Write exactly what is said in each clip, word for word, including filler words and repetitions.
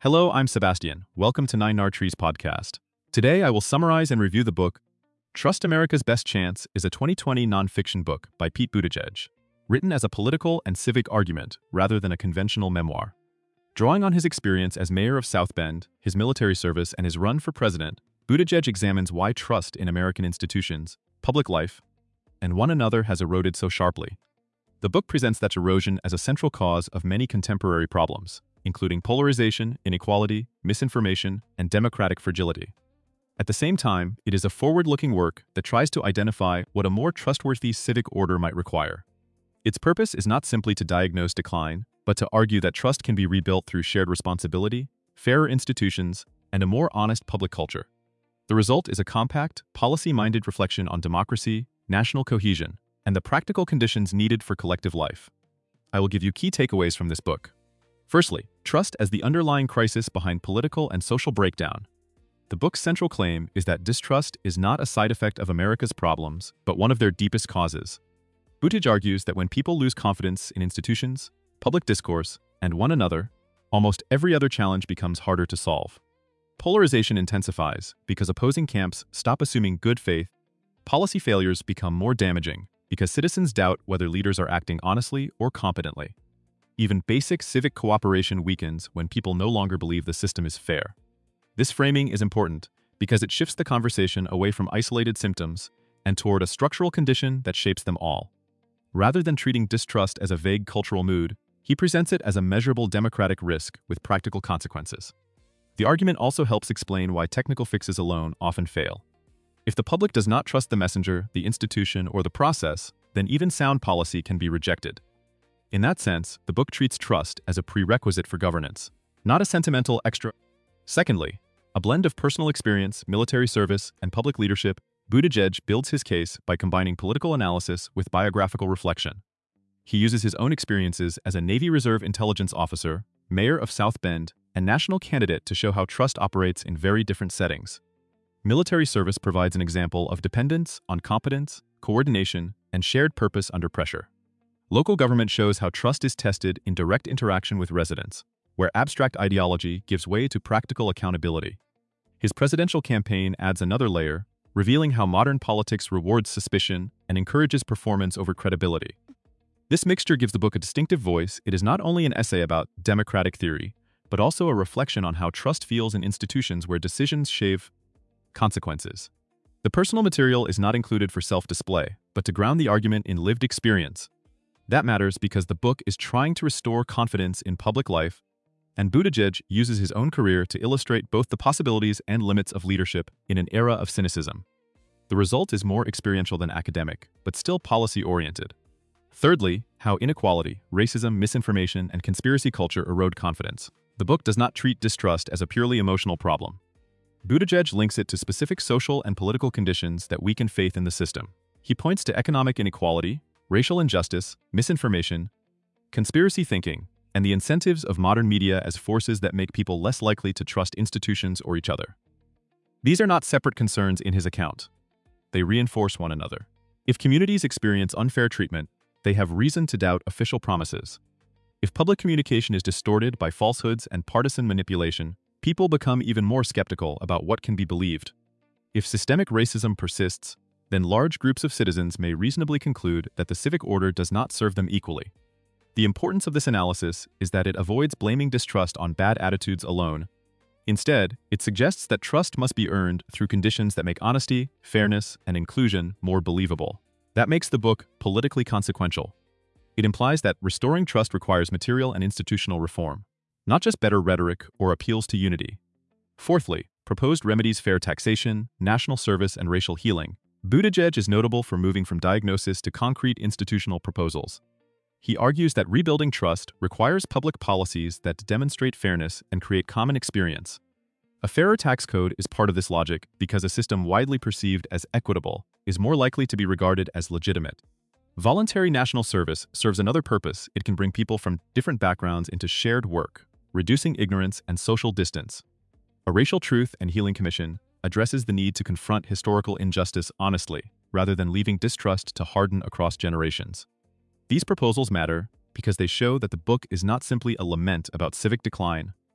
Hello, I'm Sebastian. Welcome to Nine Nar Trees podcast. Today, I will summarize and review the book Trust America's Best Chance is a twenty twenty nonfiction book by Pete Buttigieg, written as a political and civic argument rather than a conventional memoir. Drawing on his experience as mayor of South Bend, his military service, and his run for president, Buttigieg examines why trust in American institutions, public life, and one another has eroded so sharply. The book presents that erosion as a central cause of many contemporary problems, including polarization, inequality, misinformation, and democratic fragility. At the same time, it is a forward-looking work that tries to identify what a more trustworthy civic order might require. Its purpose is not simply to diagnose decline, but to argue that trust can be rebuilt through shared responsibility, fairer institutions, and a more honest public culture. The result is a compact, policy-minded reflection on democracy, national cohesion, and the practical conditions needed for collective life. I will give you key takeaways from this book. Firstly, trust as the underlying crisis behind political and social breakdown. The book's central claim is that distrust is not a side effect of America's problems, but one of their deepest causes. Buttigieg argues that when people lose confidence in institutions, public discourse, and one another, almost every other challenge becomes harder to solve. Polarization intensifies because opposing camps stop assuming good faith. Policy failures become more damaging because citizens doubt whether leaders are acting honestly or competently. Even basic civic cooperation weakens when people no longer believe the system is fair. This framing is important because it shifts the conversation away from isolated symptoms and toward a structural condition that shapes them all. Rather than treating distrust as a vague cultural mood, he presents it as a measurable democratic risk with practical consequences. The argument also helps explain why technical fixes alone often fail. If the public does not trust the messenger, the institution, or the process, then even sound policy can be rejected. In that sense, the book treats trust as a prerequisite for governance, not a sentimental extra. Secondly, a blend of personal experience, military service, and public leadership, Buttigieg builds his case by combining political analysis with biographical reflection. He uses his own experiences as a Navy Reserve intelligence officer, mayor of South Bend, and national candidate to show how trust operates in very different settings. Military service provides an example of dependence on competence, coordination, and shared purpose under pressure. Local government shows how trust is tested in direct interaction with residents, where abstract ideology gives way to practical accountability. His presidential campaign adds another layer, revealing how modern politics rewards suspicion and encourages performance over credibility. This mixture gives the book a distinctive voice. It is not only an essay about democratic theory, but also a reflection on how trust feels in institutions where decisions shave consequences. The personal material is not included for self-display, but to ground the argument in lived experience. That matters because the book is trying to restore confidence in public life, and Buttigieg uses his own career to illustrate both the possibilities and limits of leadership in an era of cynicism. The result is more experiential than academic, but still policy-oriented. Thirdly, how inequality, racism, misinformation, and conspiracy culture erode confidence. The book does not treat distrust as a purely emotional problem. Buttigieg links it to specific social and political conditions that weaken faith in the system. He points to economic inequality, racial injustice, misinformation, conspiracy thinking, and the incentives of modern media as forces that make people less likely to trust institutions or each other. These are not separate concerns in his account. They reinforce one another. If communities experience unfair treatment, they have reason to doubt official promises. If public communication is distorted by falsehoods and partisan manipulation, people become even more skeptical about what can be believed. If systemic racism persists, then large groups of citizens may reasonably conclude that the civic order does not serve them equally. The importance of this analysis is that it avoids blaming distrust on bad attitudes alone. Instead, it suggests that trust must be earned through conditions that make honesty, fairness, and inclusion more believable. That makes the book politically consequential. It implies that restoring trust requires material and institutional reform, not just better rhetoric or appeals to unity. Fourthly, proposed remedies: fair taxation, national service, and racial healing. Buttigieg is notable for moving from diagnosis to concrete institutional proposals. He argues that rebuilding trust requires public policies that demonstrate fairness and create common experience. A fairer tax code is part of this logic because a system widely perceived as equitable is more likely to be regarded as legitimate. Voluntary national service serves another purpose. It can bring people from different backgrounds into shared work, reducing ignorance and social distance. A Racial Truth and Healing Commission addresses the need to confront historical injustice honestly, rather than leaving distrust to harden across generations. These proposals matter because they show that the book is not simply a lament about civic decline,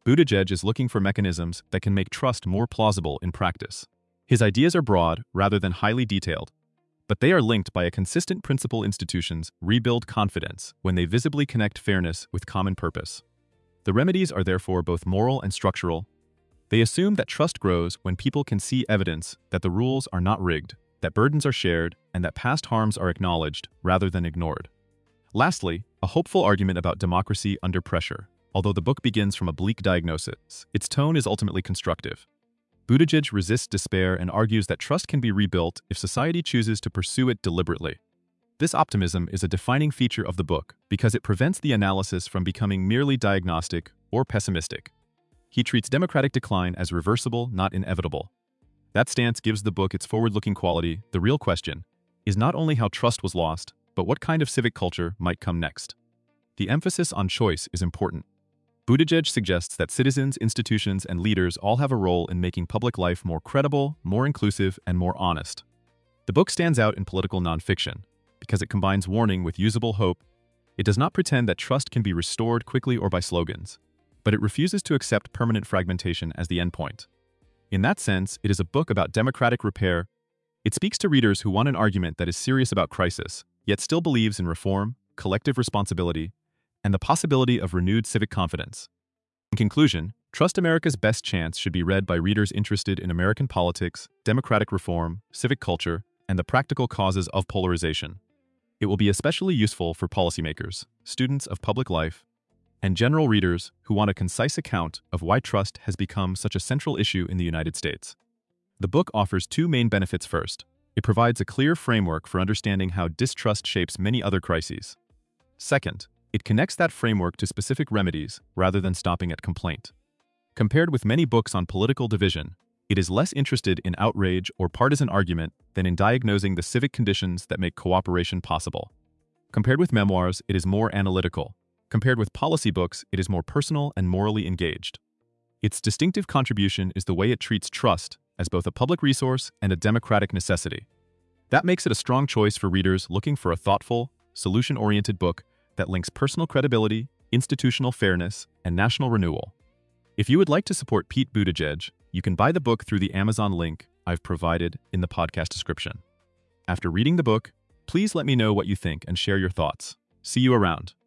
Buttigieg is looking for mechanisms that can make trust more plausible in practice. His ideas are broad rather than highly detailed, but they are linked by a consistent principle. Institutions rebuild confidence when they visibly connect fairness with common purpose. The remedies are therefore both moral and structural. They assume that trust grows when people can see evidence that the rules are not rigged, that burdens are shared, and that past harms are acknowledged rather than ignored. Lastly, a hopeful argument about democracy under pressure. Although the book begins from a bleak diagnosis, its tone is ultimately constructive. Buttigieg resists despair and argues that trust can be rebuilt if society chooses to pursue it deliberately. This optimism is a defining feature of the book because it prevents the analysis from becoming merely diagnostic or pessimistic. He treats democratic decline as reversible, not inevitable. That stance gives the book its forward-looking quality. The real question is not only how trust was lost, but what kind of civic culture might come next. The emphasis on choice is important. Buttigieg suggests that citizens, institutions, and leaders all have a role in making public life more credible, more inclusive, and more honest. The book stands out in political nonfiction because it combines warning with usable hope. It does not pretend that trust can be restored quickly or by slogans, but it refuses to accept permanent fragmentation as the endpoint. In that sense, it is a book about democratic repair. It speaks to readers who want an argument that is serious about crisis, yet still believes in reform, collective responsibility, and the possibility of renewed civic confidence. In conclusion, Trust America's Best Chance should be read by readers interested in American politics, democratic reform, civic culture, and the practical causes of polarization. It will be especially useful for policymakers, students of public life, and general readers who want a concise account of why trust has become such a central issue in the United States. The book offers two main benefits. First, it provides a clear framework for understanding how distrust shapes many other crises. Second, it connects that framework to specific remedies rather than stopping at complaint. Compared with many books on political division, it is less interested in outrage or partisan argument than in diagnosing the civic conditions that make cooperation possible. Compared with memoirs, it is more analytical. Compared with policy books, it is more personal and morally engaged. Its distinctive contribution is the way it treats trust as both a public resource and a democratic necessity. That makes it a strong choice for readers looking for a thoughtful, solution-oriented book that links personal credibility, institutional fairness, and national renewal. If you would like to support Pete Buttigieg, you can buy the book through the Amazon link I've provided in the podcast description. After reading the book, please let me know what you think and share your thoughts. See you around.